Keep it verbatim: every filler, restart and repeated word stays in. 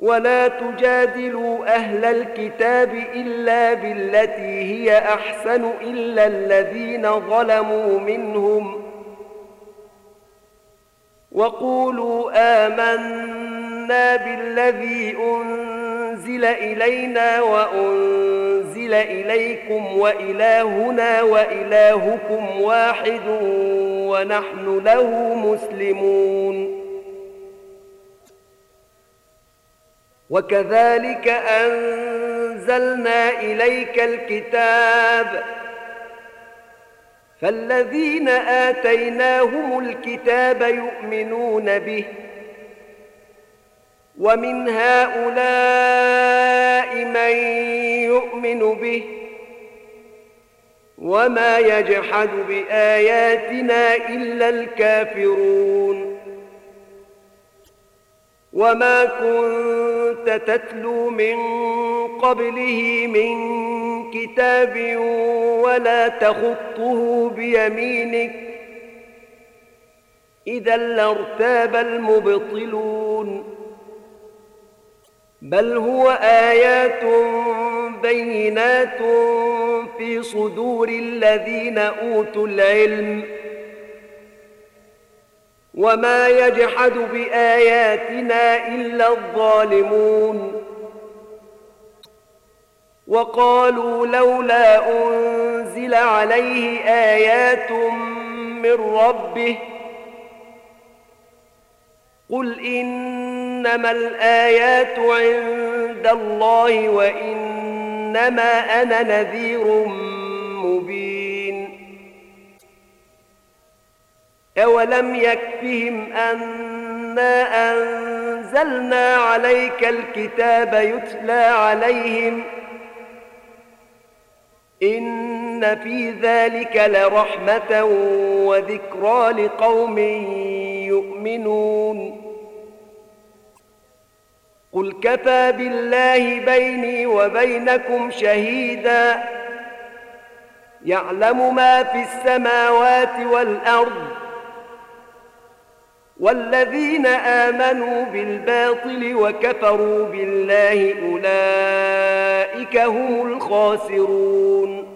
ولا تجادلوا أهل الكتاب إلا بالتي هي أحسن إلا الذين ظلموا منهم وقولوا آمنا بالذي أنزل إلينا وأنزل إليكم وإلهنا وإلهكم واحد ونحن له مسلمون. وكذلك أنزلنا إليك الكتاب فالذين آتيناهم الكتاب يؤمنون به ومن هؤلاء من يؤمن به وما يجحد بآياتنا إلا الكافرون. وما كنت تتلو من قبله من كتاب ولا تخطه بيمينك إذا لارتاب المبطلون بل هو آيات بينات في صدور الذين أوتوا العلم وما يجحد بآياتنا إلا الظالمون. وقالوا لولا أنزل عليه آيات من ربه قل إنما الآيات عند الله وإنما أنا نذير مبين. أولم يكفهم أنا أنزلنا عليك الكتاب يتلى عليهم إن في ذلك لرحمة وذكرى لقوم يؤمنون. قل كفى بالله بيني وبينكم شهيدا يعلم ما في السماوات والأرض والذين آمنوا بالباطل وكفروا بالله أولئك هم الخاسرون.